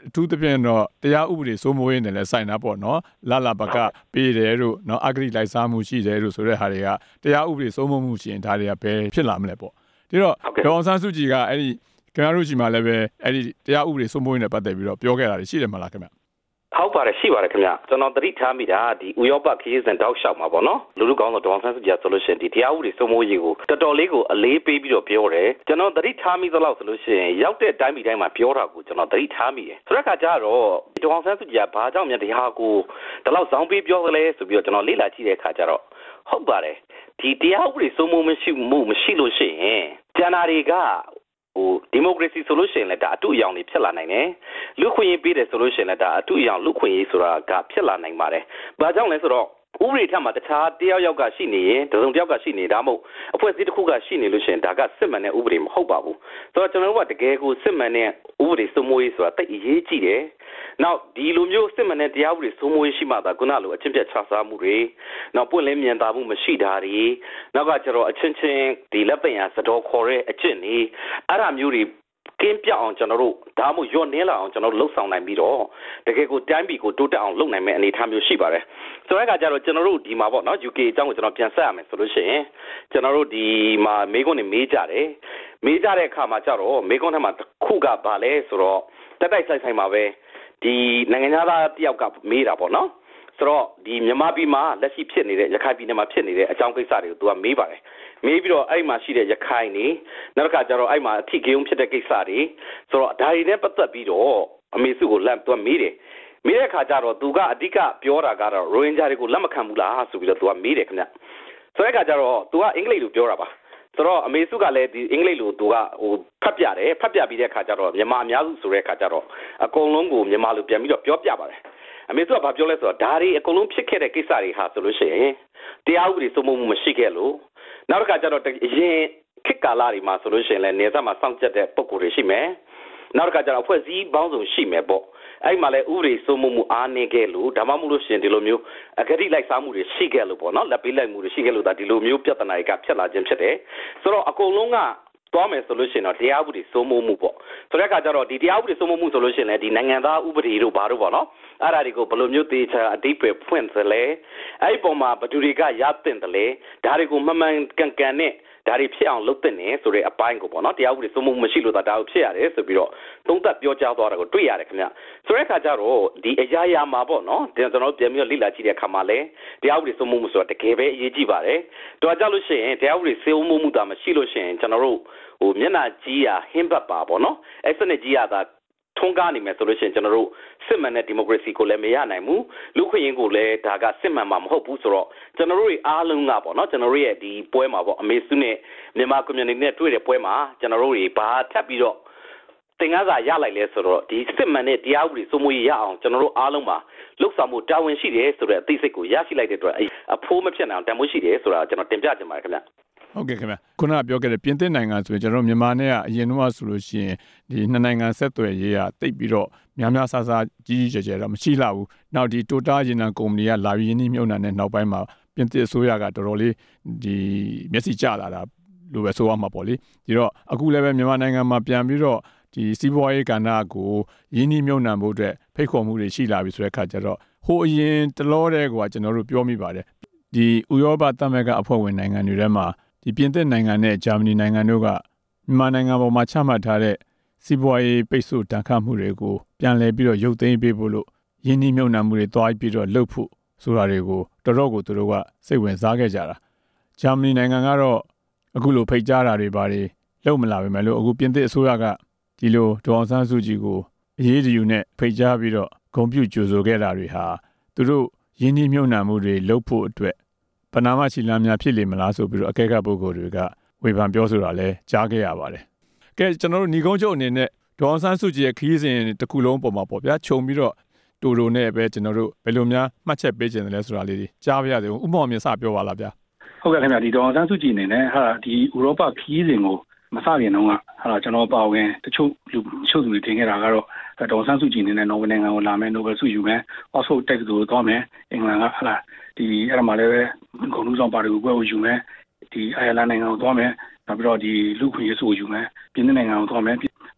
ထူးသဖြင့်တော့တရားဥပဒေစိုးမိုးရေးနဲ့လည်းဆိုင်တာပေါ့နော်လာလာဘကပေးတယ်လို့နော်အဂရိလိုက်စားမှုရှိတယ်လို့ဆိုတဲ့ဟာတွေကတရားဥပဒေစိုးမိုးမှုရှိရင်ဒါတွေကဘယ်ဖြစ်လာမလဲပေါ့ဒီတော့ဒေါ်အောင်ဆန်းစုကြည်ကအဲ့ဒီခင်ဗျားတို့ရှိမှလည်းပဲအဲ့ဒီတရားဥပဒေစိုးမိုးရေးနဲ့ပတ်သက်ပြီးတော့ပြောခဲ့တာရှိတယ်မလားခင်ဗျဟုတ်ပါတယ်ရှိပါတယ်ခင်ဗျကျွန်တော်သတိထားမိတာဒီဥရောပခရီးစဉ်တောက်လျှောက်မှာပေါ့နော်လူလူကောင်းတော့ဒေါ်အောင်ဆန်းစုကြည်ဆိုလို့ရှိရင်ဒီတရားဥပဒေစိုးမိုးရေးကိုတော်တော်လေးကိုအလေးပေးပြီးတော့ပြောတယ်ကျွန်တော်သတိထားမိသလောက်ဆိုလို့ရှိရင်ရောက်တဲ့တိုင်းပြည်တိုင်းမှာပြောတာကိုကျွန်တော်သတိထားမိတယ်ဆိုတဲ့အခါကျတော့ဒေါ်အောင်ဆန်းစုကြည်ကဘာကြောင့်များတရားကိုဒီလောက်ဇောင်းပေးပြောသလဲဆိုပြီးတော့ကျွန်တော်လေ့လာကြည့်တဲ့အခါကျတော့ဟုတ်ပါတယ်ဒီတရားဥပဒေစိုးမိုးမရှိမှုမရှိလို့ရှိရင်ကျန်တာတွေကဟိုဒီမိုကရေစီဆိုလို့ရှိရင်လည်းဒါအတူအယောင်တွေဖြစ်လာနိုင်တယ်လူခွင့်ရေးပေးတယ်ဆိုလို့ရှိရင်လည်းဒါအတူအယောင်လူခွင့်ရေးဆိုတာကဖြစ်လာနိုင်ပါတယ်ဘာကြောင့်လဲဆိုတော့ဥပဒေထက်မှာတခြားတယောက်ယောက်ကရှိနေရင်တစုံတစ်ယောက်ကရှိနေတာမဟုတ်အဖွဲ့အစည်းတစ်ခုကရှိနေလို့ရှိရင်ဒါကစစ်မှန်တဲ့ဥပဒေမဟုတ်ပါဘူးဆိုတော့ကျွန်တော်တို့ကတကယ်ကိုစစ်မှန်တဲ့ဥပဒေစိုးမိုးရေးဆိုတာတိတ်အရေးကြီးတယ်နောက်ဒီလိုမျိုးစစ်မှန်တဲ့တရားဥပဒေစိုးမိုးရေးရှိမှသာခုနလိုအချင်းပြတ်ခြားစားမှုတွေနောက်ပွင့်လင်းမြင်သာမှုမရှိတာတွေနောက်ကကျတော့အချင်းချင်းဒီလက်ပင်ရစတော်ခေါ်တဲ့အကျင့်တွေအဲ့ဒါမျိုးတွေကင်းပြောက်အောင်ကျွန်တော်တို့ဒါမှမဟုတ်ရော့နှင်းလာအောင်ကျွန်တော်တို့လှုပ်ဆောင်နိုင်ပြီးတော့တကယ်ကိုတိုင်းပြည်ကိုတိုးတက်အောင်လုပ်နိုင်မယ့်အနေအထားမျိုးရှိပါတယ်ဆိုတဲ့အခါကျတော့ကျွန်တော်တို့ဒီမှာပေါ့နော် ယူ ကေ အကြောင်းကိုကျွန်တော်ပြန်ဆက်ရမယ်ဆိုလို့ရှိရင်ကျွန်တော်တို့ဒီမှာမေးခွန်းတွေမေးကြတယ်မေးကြတဲ့အခါမှာကျတော့မေးခွန်းထဲမှာတစ်ခုကဘာလဲဆိုတော့တက်တိုက်ဆိုင်ဆိုင်မှာပဲဒီနိုင်ငံသားတယောက်ကမေးတာပေါ့နော်ဆိုတော့ဒီမြန်မာပြည်မှာလက်ရှိဖြစ်နေတဲ့ရခိုင်ပြည်နယ်မှာဖြစ်နေတဲ့အကြောင်းကိစ္စတွေကိုသူကမေးပါတယ်မေးပြီးတော့အဲ့မှာရှိတဲ့ရခိုင်နေနောက်တစ်ခါကျတော့အဲ့မှာအထီးကိန်းဖြစ်တဲ့ကိစ္စတွေဆိုတော့ဒါတွေနဲ့ပတ်သက်ပြီးတော့အမေစုကိုလက်သူကမေးတယ်မေးတဲ့အခါကျတော့သူကအဓိကပြောတာကတော့ရိုဟင်ဂျာတွေကိုလက်မခံဘူးလားဆိုပြီးတော့သူကမေးတယ်ခင်ဗျဆိုတဲ့အခါကျတော့သူကအင်္ဂလိပ်လိုပြောတာပါဆိုတော့အမေစုကလည်းဒီအင်္ဂလိပ်လိုသူကဟိုဖတ်ပြတယ်ဖတ်ပြပြီးတဲ့အခါကျတော့မြန်မာအများစုဆိုတဲ့အခါကျတော့အကုန်လုံးကိုမြန်မာလိုပြန်ပြီးတော့ပြောပြပါတယ်အမေစုကဘာပြောလဲဆိုတော့ဒါတွေအကုန်လုံးဖြစ်ခဲ့တဲ့ကိစ္စတွေဟာဆိုလို့ရှိရင်တရားဥပဒေစိုးမိုးမှုမရှိခဲ့လို့နောက်တစ်ခါကျတော့အရင်ခေတ်ကာလတွေမှာဆိုလို့ရှိရင်လည်းနေဆက်မှာစောင့်ကြတဲ့ပုံကိုယ်တွေရှိမယ်နောက်တစ်ခါကျတော့အဖွဲ့အစည်းပေါင်းစုံရှိမယ်ပေါ့အဲ့မှာလည်းဥပဒေစိုးမိုးမှုအားနည်းခဲ့လို့ဒါမှမဟုတ်လို့ရှိရင်ဒီလိုမျိုးအဂတိလိုက်စားမှုတွေရှိခဲ့လို့ပေါ့နော်လက်ပေးလိုက်မှုတွေရှိခဲ့လို့ဒါဒီလိုမျိုးပြဿနာတွေကဖြစ်လာခြင်းဖြစ်တယ်ဆိုတော့အကုန်လုံးကသွားမယ်ဆိုလို့ရှိရင်တော့တရားဥပဒေစိုးမိုးမှုပေါ့ဆိုတဲ့အခါကျတော့ဒီတရားဥပဒေစိုးမိုးမှုဆိုလို့ရှိရင်လည်းဒီနိုင်ငံသားဥပဒေတို့ဘာတို့ပေါ့နော်အဲ့ဒါတွေကိုဘယ်လိုမျိုးသေချာအတိတ်ပဲဖွင့်သလဲအဲ့ဒီပုံမှာဘယ်သူတွေကရတဲ့တယ်လဲဒါတွေကိုမှန်မှန်ကန်ကန်နဲ့ဒါတွေဖြစ်အောင်လုပ်တဲ့နေဆိုတဲ့အပိုင်းကိုပေါ့နော်တရားဥပဒေစိုးမိုးမှုမရှိလို့ဒါဒါကိုဖြစ်ရတယ်ဆိုပြီးတော့သုံးသပ်ပြောကြားသွားတာကိုတွေ့ရတယ်ခင်ဗျဆိုတဲ့အခါကျတော့ဒီအရာရာမှာပေါ့နော်ကျွန်တော်တို့ပြန်ပြီးတော့လေ့လာကြည့်တဲ့အခါမှာလည်းတရားဥပဒေစိုးမိုးမှုဆိုတာတကယ်ပဲအရေးကြီးပါတယ်တော့ကြောက်လို့ရှိရင်တရားဥပဒေစိုးမိုးမှုတာမရှိလို့ရှိရင်ကျွန်တော်တို့ဟိုမျက်နှာကြီးရာဟင်းဘတ်ပါပေါ့နော်အဲ့စနစ်ကြီးရာသာထုံးကားနေမယ်ဆိုလို့ရှိရင်ကျွန်တော်တို့စစ်မှန်တဲ့ဒီမိုကရေစီကိုလည်းမရနိုင်ဘူးလူခွင့်ရေးကိုလည်းဒါကစစ်မှန်မှာမဟုတ်ဘူးဆိုတော့ကျွန်တော်တို့တွေအားလုံးကပေါ့နော်ကျွန်တော်တို့ရဲ့ဒီပွဲမှာပေါ့အမေစုနဲ့မြန်မာ community နဲ့တွေ့တဲ့ပွဲမှာကျွန်တော်တို့တွေဘာထပ်ပြီးတော့သင်ခန်းစာရလိုက်လဲဆိုတော့ဒီစစ်မှန်တဲ့တရားဥပဒေစိုးမိုးရေးရအောင်ကျွန်တော်တို့အားလုံးမှာလှုပ်ဆောင်မှုတာဝန်ရှိတယ်ဆိုတဲ့အသိစိတ်ကိုရရှိလိုက်တဲ့အတွက်အဖိုးမဖြစ်နိုင်အောင်တန်ဖိုးရှိတယ်ဆိုတာကျွန်တော်တင်ပြချင်ပါတယ်ခင်ဗျဟုတ်ကဲ့ခင်ဗျခုနကပြောခဲ့တဲ့ပြင်သစ်နိုင်ငံဆိုရင်ကျွန်တော်မြန်မာနဲ့ကအရင်တော့ဆိုလို့ရှိရင်ဒီနှစ်နိုင်ငံဆက်သွယ်ရေးကတိတ်ပြီးတော့များများဆဆကြီးကြီးကျယ်ကျယ်တော့မရှိလာဘူးနောက်ဒီ Total ရေနံကုမ္ပဏီကလာပြီးရင်းနှီးမြှုပ်နှံတဲ့နောက်ပိုင်းမှာပြင်သစ်အစိုးရကတော်တော်လေးဒီမျက်စိကျလာတာလို့ပဲဆိုရမှာပေါ့လေဒီတော့အခုလည်းပဲမြန်မာနိုင်ငံမှာပြန်ပြီးတော့ဒီစီးပွားရေးကဏ္ဍကိုရင်းနှီးမြှုပ်နှံဖို့အတွက်ဖိတ်ခေါ်မှုတွေရှိလာပြီဆိုတဲ့အခါကျတော့ဟိုအရင်တလောတည်းကကျွန်တော်တို့ပြောမိပါတယ်ဒီဥရောပသမဂ္ဂအဖွဲ့ဝင်နိုင်ငံတွေထဲမှာဒီပြင်သစ်နိုင်ငံနဲ့ဂျာမနီနိုင်ငံတို့ကမြန်မာနိုင်ငံပေါ်မှာချမှတ်ထားတဲ့စီးပွားရေးပိတ်ဆို့တန်ခတ်မှုတွေကိုပြန်လည်ပြီးတော့ရုပ်သိမ်းပေးဖို့လို့ယင်းနှိမ့်မြုံနှံမှုတွေတွားပြီးတော့လှုပ်ဖို့ဆိုတာတွေကိုတော်တော်ကိုသူတို့ကစိတ်ဝင်စားခဲ့ကြတာဂျာမနီနိုင်ငံကတော့အခုလိုဖိတ်ကြားတာတွေပါတယ်လှုပ်မလာပဲမဲ့လို့အခုပြင်သစ်အစိုးရကဒီလိုဒေါ်အောင်ဆန်းစုကြည်ကိုအရေးကြီးနဲ့ဖိတ်ကြားပြီးတော့ဂုဏ်ပြုကြိုဆိုခဲ့တာတွေဟာသူတို့ယင်းနှိမ့်မြုံနှံမှုတွေလှုပ်ဖို့အတွက်ပနာမချီလမ်းများဖြစ်လိမ့်မလားဆိုပြီးတော့အကဲခတ်ပုဂ္ဂိုလ်တွေကဝေဖန်ပြောဆိုတာလည်းကြားခဲ့ရပါတယ်။ကဲကျွန်တော်တို့ညီကုန်းချုပ်အနေနဲ့ဒေါ်အောင်ဆန်းစုကြည်ရဲ့ခရီးစဉ်တစ်ခုလုံးပုံမှာပေါ့ဗျာခြုံပြီးတော့တူတူနဲ့ပဲကျွန်တော်တို့ဘယ်လိုများမှတ်ချက်ပေးခြင်းလဲဆိုတာလေးတွေကြားပြရစေဦးဥပမာမြင်စပြောပါလားဗျာ။ဟုတ်ကဲ့ခင်ဗျာဒီဒေါ်အောင်ဆန်းစုကြည်အနေနဲ့ဟာဒီဥရောပခရီးစဉ်ကိုမစခင်တုန်းကဟာကျွန်တော်ပါဝင်တချို့လူချုပ်သူတွေတင်ခဲ့တာကတော့ဒေါ်အောင်ဆန်းစုကြည်အနေနဲ့နော်ဝေနိုင်ငံကိုလာမယ်နိုဘယ်ဆုယူမယ်အော့စ်ဖို့တက်သူသွားမယ်အင်္ဂလန်ကဟာဒီအဲ့ဒါမှလည်းပဲဂုဏ်ထူးဆောင်ပါတီကိုပွဲကိုယူမယ်ဒီအိုင်ယာလန်နိုင်ငံကိုသွားမယ်နောက်ပြီးတော့ဒီလူခွင့်ရေးဆုကိုယူမယ်ပြင်သစ်နိုင်ငံကိုသွားမယ်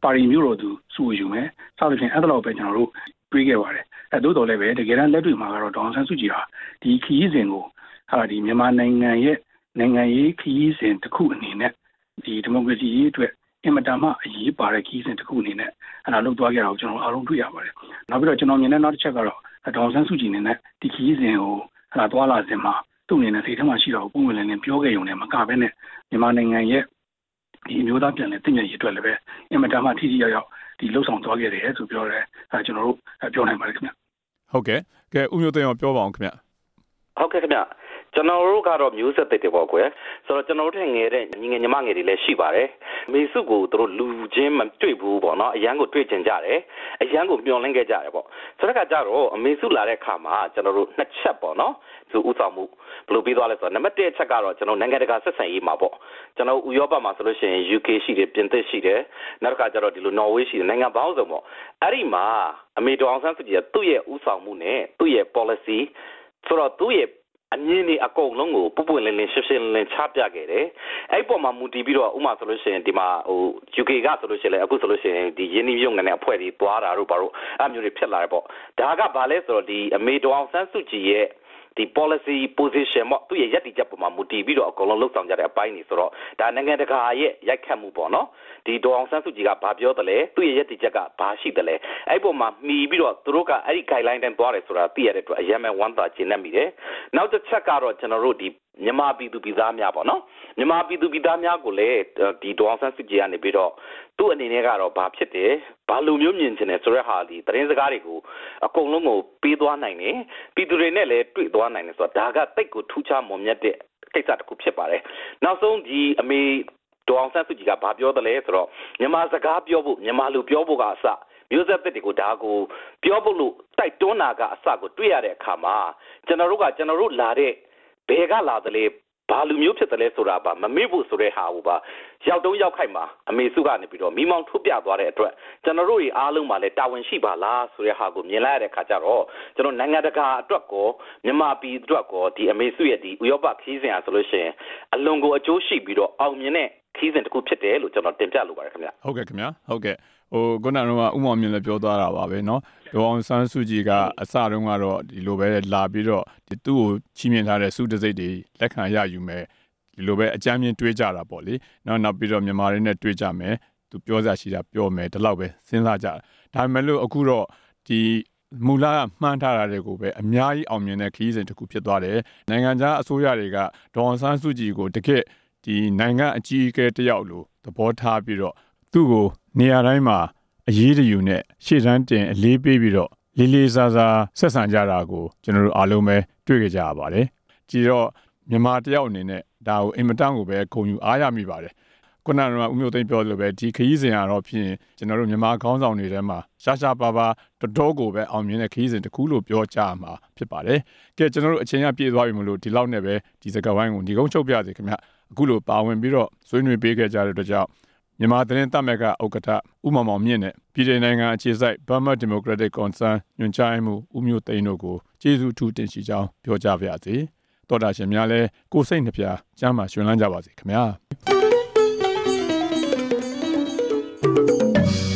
ပါရီမျိုးတော်သူစုဝေယူမယ်စသဖြင့်အဲ့ဒါတော့ပဲကျွန်တော်တို့တွေးခဲ့ပါတယ်အဲသို့တော်လည်းပဲတကယ်တမ်းလက်တွေ့မှာကတော့ဒေါအောင်ဆန်းစုကြည်ဟာဒီခရီးစဉ်ကိုဟာဒီမြန်မာနိုင်ငံရဲ့နိုင်ငံရေးခရီးစဉ်တစ်ခုအနေနဲ့ဒီဒီမိုကရေစီရေးအတွက်အင်မတန်မှအရေးပါတဲ့ခရီးစဉ်တစ်ခုအနေနဲ့အဲ့ဒါလုပ်သွားကြတာကိုကျွန်တော်အားလုံးတွေ့ရပါတယ်နောက်ပြီးတော့ကျွန်တော်မြင်တဲ့နောက်တစ်ချက်ကတော့ဒေါအောင်ဆန်းစုကြည်အနေနဲ့ဒီခရီးစဉ်ကိုအဲ့ဒါသွားလာစဉ်မှာသူ့အနေနဲ့စိတ်ထဲမှာရှိတော့ပုံဝင်လင်းလင်းပြောခဲ့ရုံနဲ့မကဘဲနဲ့မြန်မာနိုင်ငံရဲ့ဒီမျိုးသားပြန်လည်တည်မြဲရေးအတွက်လည်းပဲအင်မတန်မှထိထိရောက်ရောက်ဒီလှုပ်ဆောင်သွားခဲ့တယ်ဆိုပြောရဲအဲကျွန်တော်တို့ပြောနိုင်ပါတယ်ခင်ဗျဟုတ်ကဲ့ကဲဦးမျိုးသိန်းအောင်ပြောပါအောင်ခင်ဗျဟုတ်ကဲ့ခင်ဗျကျွန်တော်တို့ကတော့မျိုးဆက်သစ်တွေပေါ့ကွယ်ဆိုတော့ကျွန်တော်တို့ထင်ငယ်တဲ့ညီငယ်ညီမငယ်တွေလည်းရှိပါတယ်မေစုကိုသူတို့လူချင်းမတွေ့ဘူးပေါ့နော်အရန်ကိုတွေ့ကျင်ကြတယ်အရန်ကိုမျှော်လင့်ခဲ့ကြတယ်ပေါ့ဆိုတော့ကကြတော့အမေစုလာတဲ့အခါမှာကျွန်တော်တို့နှစ်ချက်ပေါ့နော်သူဥဆောင်မှုဘယ်လိုပြီးသွားလဲဆိုတော့နံပါတ်တစ်ချက်ကတော့ကျွန်တော်နိုင်ငံတကာဆက်ဆံရေးမှာပေါ့ကျွန်တော်ဥရောပမှာဆိုလို့ရှိရင် ယူ ကေ ရှိတယ်ပြင်သစ်ရှိတယ်နောက်တစ်ခါကျတော့ဒီလိုနော်ဝေးရှိတယ်နိုင်ငံပေါင်းစုံပေါ့အဲ့ဒီမှာအမေဒေါအောင်ဆန်းစုကြည်ကသူ့ရဲ့ဥဆောင်မှုနဲ့သူ့ရဲ့ policy ဆိုတော့သူ့ရဲ့အမြင်တွေအကုန်လုံးကိုပုပ်ပွင့်လင်းလင်းရှင်းရှင်းလင်းချပြခဲ့တယ်။အဲ့ပေါ်မှာမူတည်ပြီးတော့ဥမာဆိုလို့ရှိရင်ဒီမှာဟို ယူ ကေ ကဆိုလို့ရှိရင်လည်းအခုဆိုလို့ရှိရင်ဒီရင်းနှီးမြှုပ်နှံတဲ့အဖွဲ့တွေတွားတာတို့ဘာလို့အဲ့မျိုးတွေဖြစ်လာတယ်ပေါ့။ဒါကဘာလဲဆိုတော့ဒီအမေဒေါအောင်ဆန်းစုကြည်ရဲ့ဒီ policy position ပေါ့သူရဲ့ရည်တည်ချက်ပေါ်မှာမူတည်ပြီးတော့အကုန်လုံးလှုပ်ဆောင်ကြတဲ့အပိုင်းတွေဆိုတော့ဒါနိုင်ငံတကာရဲ့ရိုက်ခတ်မှုပေါ့နော်ဒီဒေါအောင်ဆန်းစုကြည်ကဘာပြောတယ်လဲသူရဲ့ရည်တည်ချက်ကဘာရှိတယ်လဲအဲ့ပေါ်မှာမှီပြီးတော့သူတို့ကအဲ့ဒီ guideline တိုင်းသွားတယ်ဆိုတာသိရတဲ့အတွက်အရင်မှဝမ်းသာကျင်နေမိတယ်နောက်တစ်ချက်ကတော့ကျွန်တော်တို့ဒီမြန်မာပြည်သူပြည်သားများပေါ့နော်မြန်မာပြည်သူပြည်သားများကိုလည်းဒီဒေါအောင်ဆန်းစုကြည်ကနေပြီးတော့သူ့အနေနဲ့ကတော့ဘာဖြစ်တယ်ဘာလိုမျိုးမြင်ချင်တယ်ဆိုတဲ့ဟာဒီသတင်းစကားတွေကိုအကုန်လုံးကိုပေးသွားနိုင်တယ်ပြည်သူတွေနဲ့လည်းတွေ့သွားနိုင်တယ်ဆိုတော့ဒါကတိတ်ကိုထူးခြားမွန်မြတ်တဲ့ကိစ္စတစ်ခုဖြစ်ပါတယ်နောက်ဆုံးဒီအမေဒေါအောင်ဆန်းစုကြည်ကဘာပြောတယ်လဲဆိုတော့မြန်မာစကားပြောဖို့မြန်မာလူပြောဖို့ကအစမျိုးဆက်သစ်တွေကိုဒါကိုပြောဖို့လို့တိုက်တွန်းတာကအစကိုတွေ့ရတဲ့အခါမှာကျွန်တော်တို့ကကျွန်တော်တို့လာတဲ့ဘယ်ကလာတယ်လဲဘာလူမျိုးဖြစ်တယ်လဲဆိုတာပါမမေ့ဖို့ဆိုတဲ့ဟာကိုပါရောက်တော့ရောက်ခိုက်မှာအမေစုကနေပြီးတော့မိမောင်းထုတ်ပြသွားတဲ့အတွက်ကျွန်တော်တို့တွေအားလုံးမှာလည်းတာဝန်ရှိပါလားဆိုတဲ့ဟာကိုမြင်လိုက်ရတဲ့ခါကျတော့ကျွန်တော်နိုင်ငံတကာအတွက်ကောမြန်မာပြည်အတွက်ကောဒီအမေစုရဲ့ဒီဥရောပခီးစဉ်အားဆိုလို့ရှိရင်အလွန်ကိုအကျိုးရှိပြီးတော့အောင်မြင်တဲ့ခီးစဉ်တစ်ခုဖြစ်တယ်လို့ကျွန်တော်တင်ပြလိုပါတယ်ခင်ဗျဟုတ်ကဲ့ခင်ဗျဟုတ်ကဲ့ဟိုခုနကတော့ဥမောင်မြင့်လည်းပြောသွားတာပါပဲเนาะဒေါအောင်ဆန်းစုကြည်ကအစတုန်းကတော့ဒီလိုပဲလာပြီးတော့ဒီသူ့ကိုချီးမြှင့်ထားတဲ့စုတစိတ်တွေလက်ခံရယူမယ်ဒီလိုပဲအကြမ်းမြင်တွေးကြတာပေါ့လေနောက်နောက်ပြီးတော့မြန်မာတွေနဲ့တွေးကြမယ်သူပြောစရာရှိတာပြောမယ်ဒီလောက်ပဲစဉ်းစားကြဒါပေမဲ့လို့အခုတော့ဒီမူလကမှန်းထားတာတွေကိုပဲအများကြီးအောင်မြင်တဲ့ခရီးစဉ်တစ်ခုဖြစ်သွားတယ်နိုင်ငံခြားအစိုးရတွေကဒေါအောင်ဆန်းစုကြည်ကိုတကယ့်ဒီနိုင်ငံအကြီးအကဲတယောက်လိုသဘောထားပြီးတော့သူ့ကိုနေရာတိုင်းမှာအရေးတယူနဲ့ရှေ့တန်းတင်အလေးပေးပြီးတော့လေးလေးစားစားဆက်ဆံကြတာကိုကျွန်တော်တို့အားလုံးပဲတွေ့ကြရပါတယ်ကြည်တော့မြန်မာတယောက်အနေနဲ့ဒါကိုအင်မတန်ကိုပဲဂုဏ်ယူအားရမိပါတယ်ခုနကဦးမျိုးသိန်းပြောလို့ပဲဒီခရီးစဉ်ကတော့ဖြစ်ရင်ကျွန်တော်တို့မြန်မာခေါင်းဆောင်တွေထဲမှာရှားရှားပါပါတော်တော်ကိုပဲအောင်မြင်တဲ့ခရီးစဉ်တစ်ခုလို့ပြောကြမှာဖြစ်ပါတယ်ကဲကျွန်တော်တို့အချိန်ရပြည့်သွားပြီမလို့ဒီလောက်နဲ့ပဲဒီစကားဝိုင်းကိုဒီကုန်းချုပ်ပြစေခင်ဗျအခုလိုပါဝင်ပြီးတော့ဆွေးနွေးပေးခဲ့ကြတဲ့အတွက်ကြောင့်မြန်မာသတင်းတပ်မက်ကဥက္ကဋ္ဌဦးမောင်မောင်မြင့်နဲ့ပြည်ထောင်နိုင်ငံအခြေစိုက် Burma Democratic Concern ညွှန်ကြားမှုဦးမျိုးသိန်းတို့ကိုကျေးဇူးထူးတင်ရှိကြောင်းပြောကြားပါရစေတော်တာရှင်များလည်းကိုယ်စိတ်နှပြကျမ်းမာရှင်လန်းကြပါစေခင်ဗျာ